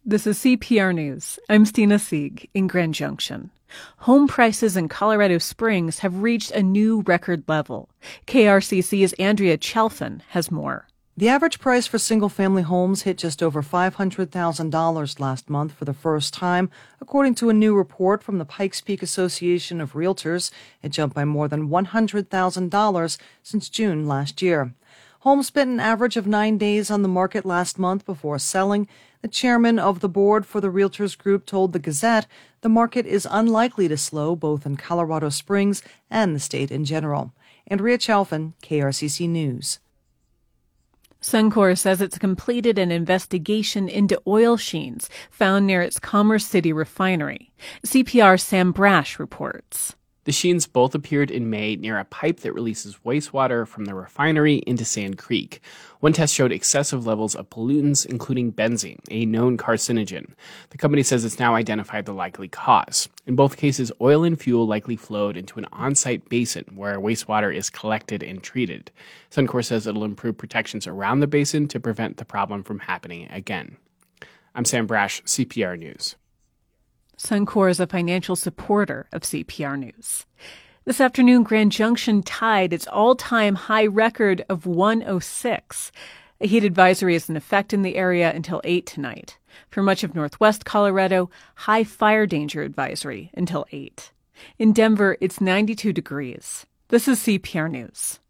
This is CPR News. I'm Stina Sieg in Grand Junction. Home prices in Colorado Springs have reached a new record level. KRCC's Andrea Chalfin has more. The average price for single-family homes hit just over $500,000 last month for the first time, according to a new report from the Pikes Peak Association of Realtors. It jumped by more than $100,000 since June last year. Homes spent an average of 9 days on the market last month before selling. The chairman of the board for the Realtors Group told the Gazette the market is unlikely to slow both in Colorado Springs and the state in general. Andrea Chalfin, KRCC News. Suncor says it's completed an investigation into oil sheens found near its Commerce City refinery. CPR's Sam Brash reports. The sheens both appeared in May near a pipe that releases wastewater from the refinery into Sand Creek. One test showed excessive levels of pollutants, including benzene, a known carcinogen. The company says it's now identified the likely cause. In both cases, oil and fuel likely flowed into an on-site basin where wastewater is collected and treated. Suncor says it'll improve protections around the basin to prevent the problem from happening again. I'm Sam Brash, CPR News. Suncor is a financial supporter of CPR News. This afternoon, Grand Junction tied its all-time high record of 106. A heat advisory is in effect in the area until 8 tonight. For much of northwest Colorado, high fire danger advisory until 8. In Denver, it's 92 degrees. This is CPR News.